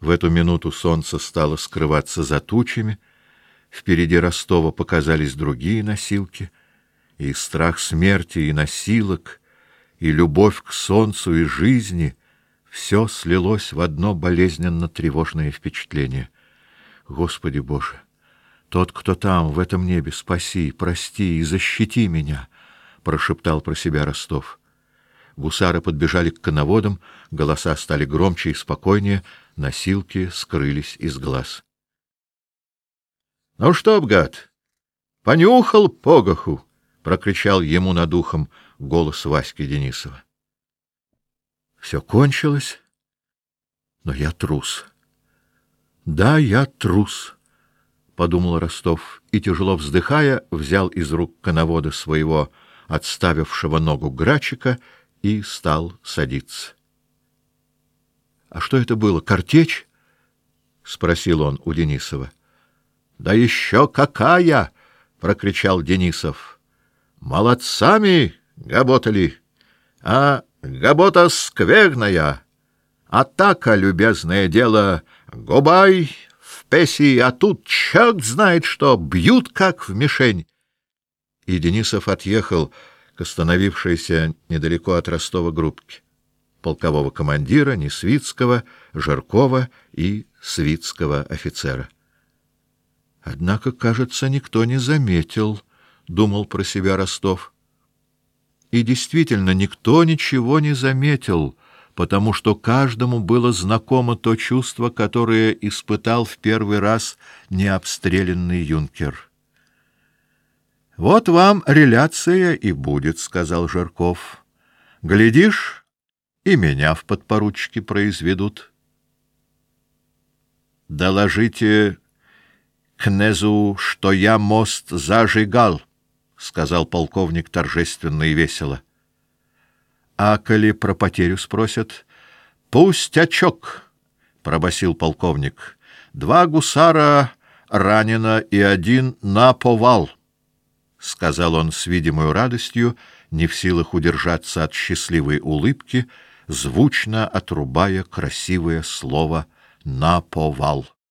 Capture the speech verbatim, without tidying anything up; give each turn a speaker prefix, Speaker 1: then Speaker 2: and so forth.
Speaker 1: В эту минуту солнце стало скрываться за тучами, впереди Ростова показались другие носилки, и страх смерти, и носилок, и любовь к солнцу и жизни — все слилось в одно болезненно-тревожное впечатление. Господи Боже! Тот, кто там, в этом небе, спаси, прости и защити меня, — прошептал про себя Ростов. Гусары подбежали к коноводам, голоса стали громче и спокойнее, носилки скрылись из глаз. — Ну что б, гад, понюхал погоху! — прокричал ему над ухом голос Васьки Денисова. — Все кончилось, но я трус. — Да, я трус, — подумал Ростов и, тяжело вздыхая, взял из рук коновода своего отставившего ногу Грачика и стал садиться. — А что это было, картечь? — спросил он у Денисова. — Да еще какая! — прокричал Денисов. — Молодцами работали, а работа скверная. Атака, любезное дело, губай в песи, а тут черт знает что, бьют как в мишень. И Денисов отъехал к остановившейся недалеко от Ростова группке полкового командира, Несвицкого, Жаркова и свитского офицера. Однако, кажется, никто не заметил, — думал про себя Ростов. И действительно, никто ничего не заметил, потому что каждому было знакомо то чувство, которое испытал в первый раз необстрелянный юнкер. — Вот вам реляция и будет, — сказал Жарков. — Глядишь, и меня в подпоручике произведут. — Доложите князю, что я мост зажигал, — сказал полковник торжественно и весело. — А коли про потерю спросят? — Пустячок, — пробасил полковник. — Два гусара ранено и один наповал, — сказал он с видимой радостью, не в силах удержаться от счастливой улыбки, звучно отрубая красивое слово «наповал».